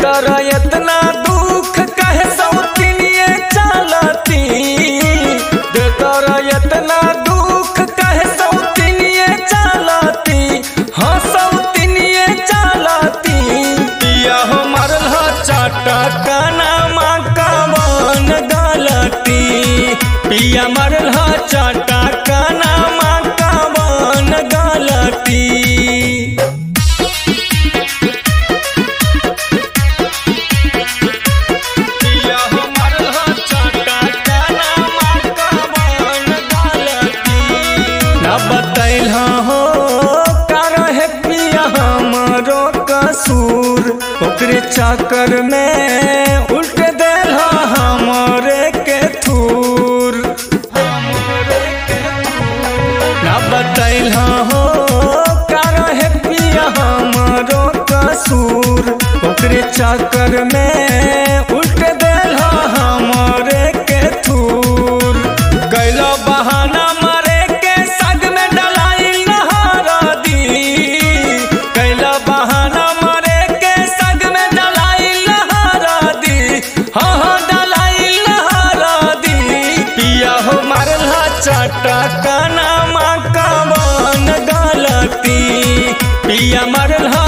देकर इतना दुख कहे सौतिनिए चालती, देकर इतना दुख कहे सौतिनिए चालती, हाँ सौतिनिए चालती। पिया हो मरल ह चाटा काना माँ कवन गलती, पिया मरल ह चाटा काना माँ कवन गलती। बतैल हो का रहे पिया हमरो कसूर, ओकरे चक्कर में उल्ट देल हमरे के थूर। ना बतैल हो का रहे पिया हमरो कसूर, ओकरे चक्कर में उल्ट देल हमरे के थूर। कैलो बहाना चाटा काना माँ कवन गलती, पिया मरल ह